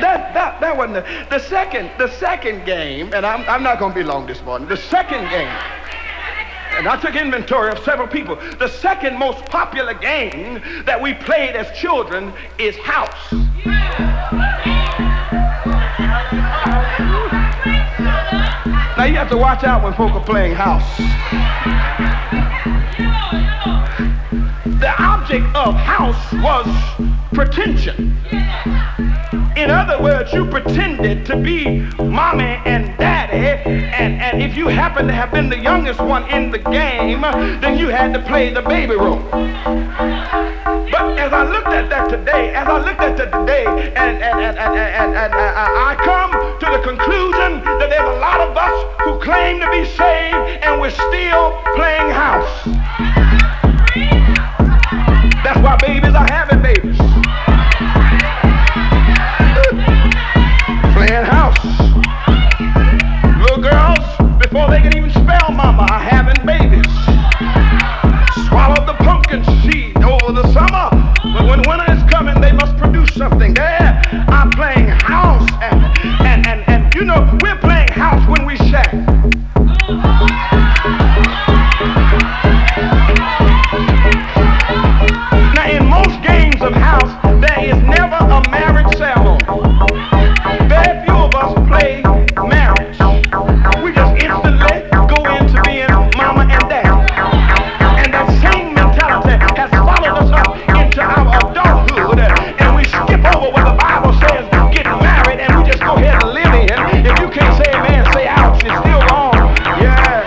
That wasn't the second game, and I'm not going to be long this morning. The second game, and I took inventory of several people. The second most popular game that we played as children is house. Now you have to watch out when folk are playing house. The object of house was pretension. In other words, you pretended to be mommy and daddy, and if you happened to have been the youngest one in the game, then you had to play the baby role. But as I looked at that today, and I come to the conclusion that there's a lot of us who claim to be saved and we're still playing house. That's why babies are having babies. Playing house. Little girls, before they can even spell mama, are having babies. Swallowed the pumpkin seed over the summer, but when winter is coming, they must produce something. There, I'm playing house, and you know, we're playing house when we shack. Now, in most games of house, there is never a marriage ceremony. Very few of us play marriage. We just instantly go into being mama and daddy. And that same mentality has followed us up into our adulthood. And we skip over what the Bible says, get married, and we just go ahead and live in. If you can't say amen, say ouch, it's still wrong. Yeah.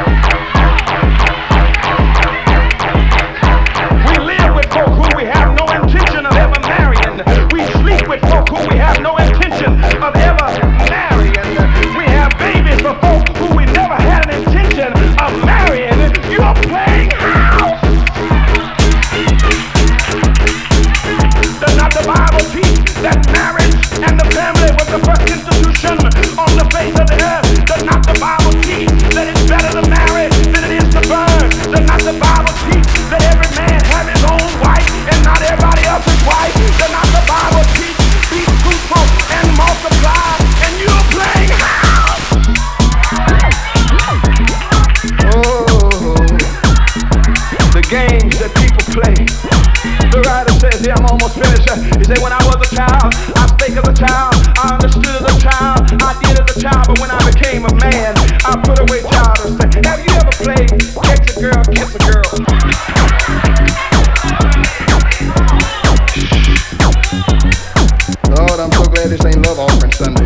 We live with folk who we have no intention of ever marrying. We sleep with folk who we have no intention of ever marrying. We have babies for folk who we never had an intention of marrying. You're playing house. Does not the Bible teach that marriage and the family was the first institution on the face of the earth? Does not the Bible teach that it's better to marry than it is to burn? Does not the Bible teach that every man have his own wife and not everybody else's wife? Does not the Bible teach be fruitful and multiply? And you're playing house. Oh, the games that people play. The writer says here, I'm almost finished. He said, when I was a child, I spake as a child, I understood as a child, I did as a child, but when I became a man, I put away childish things. Have you ever played catch a girl, kiss a girl? Lord, I'm so glad this ain't love offering Sunday.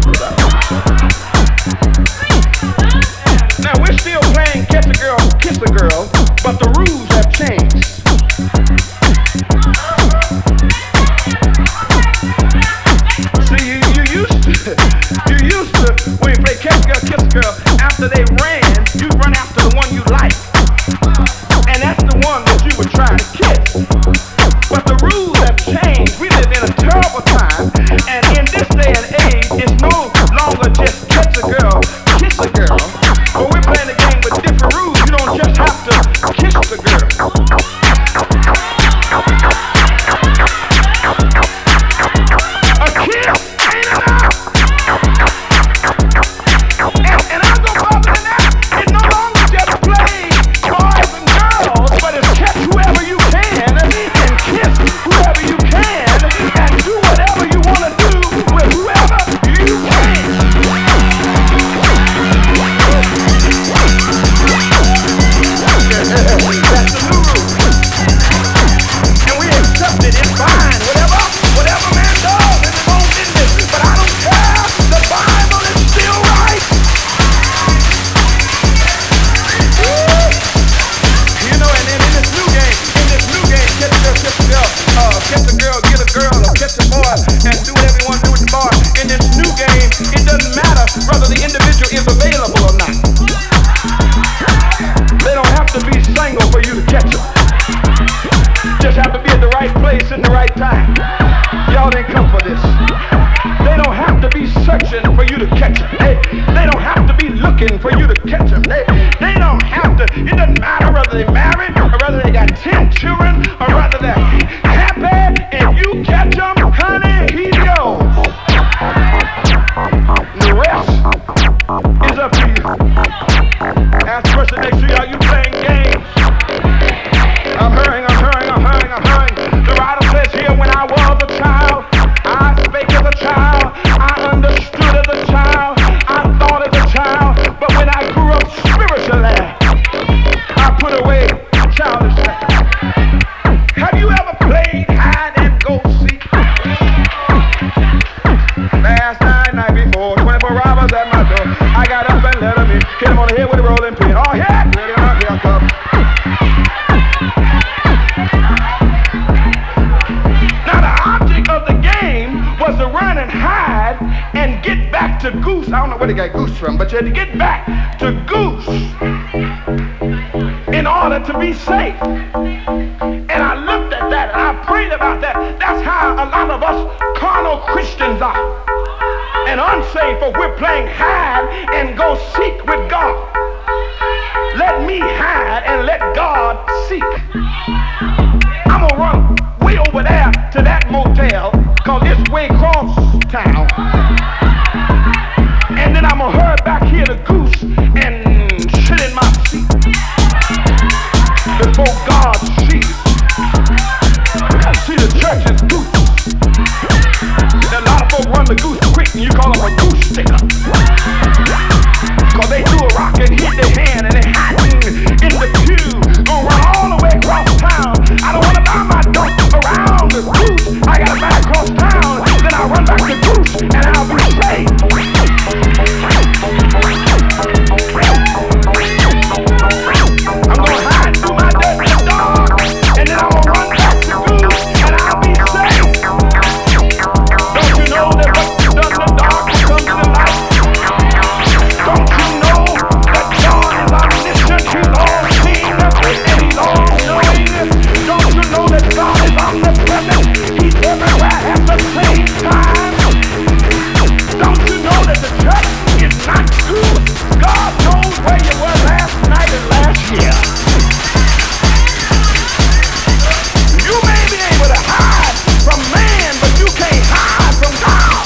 Now we're still playing catch a girl, kiss a girl, but the rules have changed. See, you used to, when you play catch a girl, kiss a girl, after they ran, you run after the one you like. And that's the one that you were trying to kiss. But the rules have changed. We live in a terrible time. And in this day and age, it's no longer just catch a girl, kiss a girl. But we're playing the game with different rules. You don't just have to kiss the girl. A kiss ain't enough. And I'm gonna bother than that. It's no longer just play boys and girls, but it's catch whoever you can and kiss whoever you can and do whatever you want to do with Hit him on the head with a rolling pin. Oh, yeah, ready or not, here I come. Now the object of the game was to run and hide and get back to Goose. I don't know where they got Goose from, but you had to get back to Goose in order to be safe. And I looked at that and I prayed about that. That's how a lot of us carnal Christians are. And unsaved folk, we're playing hide and go seek with God. Let me hide and let God seek. I'm gonna run way over there to that motel called This Way Cross Town. And then I'm gonna hurry back here to Goose and sit in my seat before God sees. See, the church is Goose. A lot of folk run the Goose quick and you call them a goose sticker. Cause they do a rock and hit their hand and they hiding in the pew. Gonna run all the way across town. I don't wanna buy my dunk around the Goose. I gotta buy across town. Then I'll run back to Goose and I'll be safe. I'm gonna hide through my dirty dog and then I'm gonna run back to Goose and I'll be safe. Don't you know that what you've done in the dark will come to the light? Don't you know that God is omniscient? He's all seeing and he's all knowing. Don't you know that God is omnipresent? He's everywhere at the same time. Don't you know that the church is not good? God knows where you were last night and last year. You may be able to hide from man, but you can't hide from God.